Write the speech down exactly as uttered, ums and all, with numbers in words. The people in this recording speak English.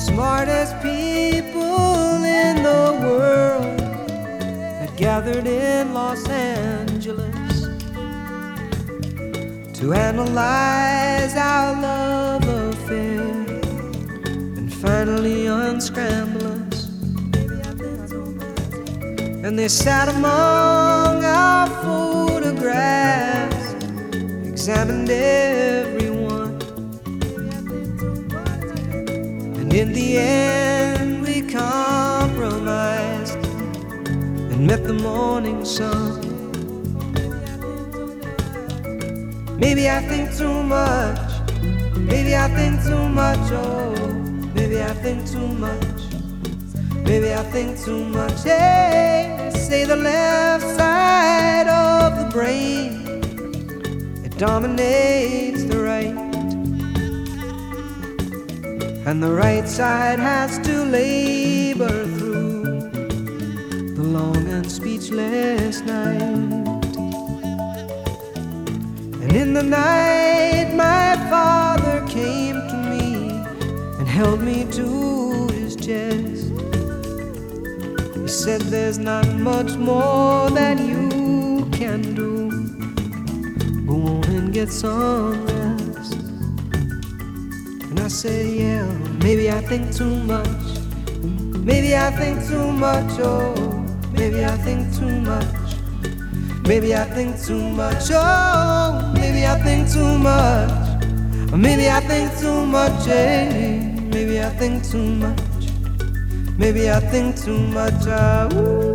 smartest people in the world had gathered in Los Angeles to analyze our love affair and finally unscramble us. And they sat among our photographs, examined every one, and in the end we compromised and met the morning sun. Maybe I think too much, maybe I think too much, oh, maybe I think too much, maybe I think too much. Hey, they say the left side of the brain, it dominates the right, and the right side has to labor through the long and speechless night. And in the night my father came to me and held me to his chest. He said, there's not much more that you can do. Go on and get some rest. And I said, yeah, maybe I think too much, maybe I think too much, oh, maybe I think too much, maybe I think too much, oh, maybe I think too much, maybe I think too much, eh, maybe I think too much, maybe I think too much, ah, ooh.